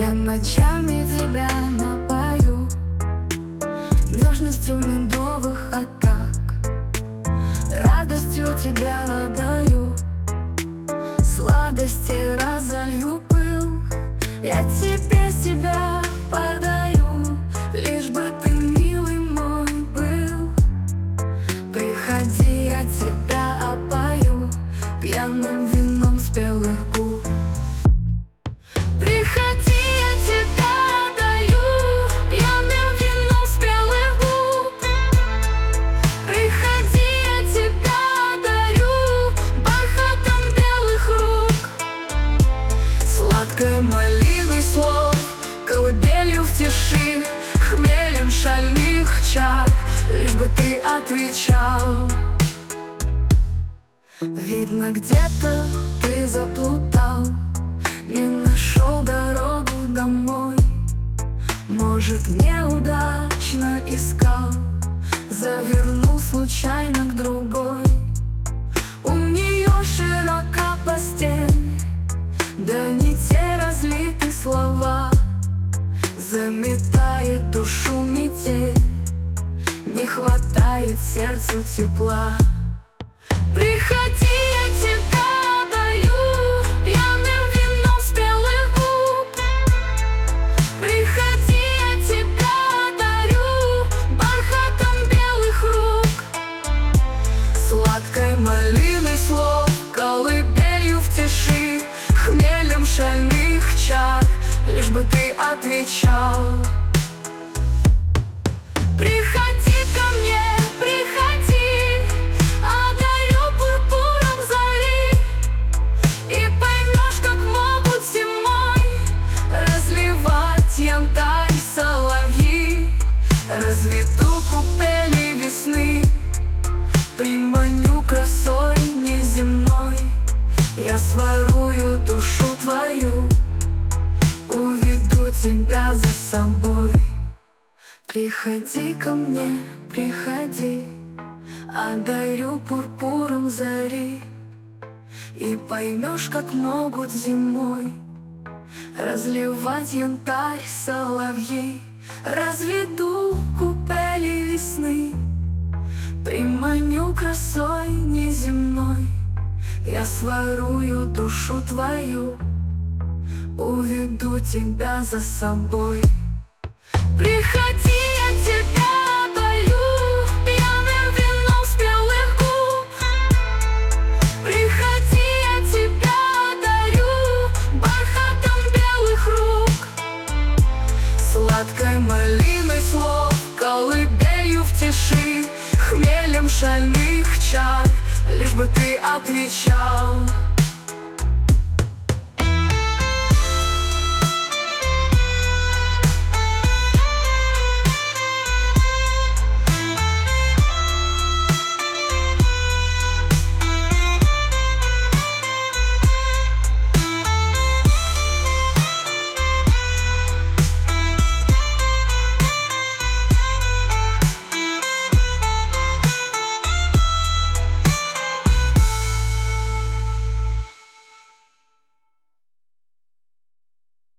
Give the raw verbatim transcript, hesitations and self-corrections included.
Я ночами тебя напою нежностью медовых атак, радостью тебя отдаю, сладости разолью пыл. Я тебе себя подаю, лишь бы ты, милый мой, был. Приходи, я тебя опою пьяным вином спелых губ. Приходи, я тебя отдаю пьяным вином спелых губ. Приходи, я тебя одарю бархатом белых рук. Сладкой малиной слов, колыбелью в тиши, хмелем шальных чар, лишь бы ты отвечал. Видно, где-то ты заплутал, не нашел дорогу домой. Может, неудачно искал, завернул случайно к другой. У нее широка постель, да не те разлиты слова, заметает душу метель, не хватает сердцу тепла. Приходи, я тебя отдаю пьяным вином спелых губ. Приходи, я тебя одарю бархатом белых рук. Сладкой малиной слов, колыбелью в тиши, хмелем шальных чар, лишь бы ты отвечал. Приходи ко мне, приходи, одарю пурпуром зари, и поймешь, как могут зимой разливать янтарь соловьи. Разведу купели весны, приманю красой неземной. Я сворую душу твою, уведу тебя за собой. Приходи ко мне, приходи, одарю пурпуром зари, и поймешь, как могут зимой разливать янтарь соловьи. Разведу купели весны, приманю красой неземной. Я сворую душу твою, уведу тебя за собой. Приходи, я тебя отдаю пьяным вином спелых губ. Приходи, я тебя одарю бархатом белых рук. Сладкой малиной слов, колыбелью в тиши, хмелем шальных чар, лишь бы ты отвечал.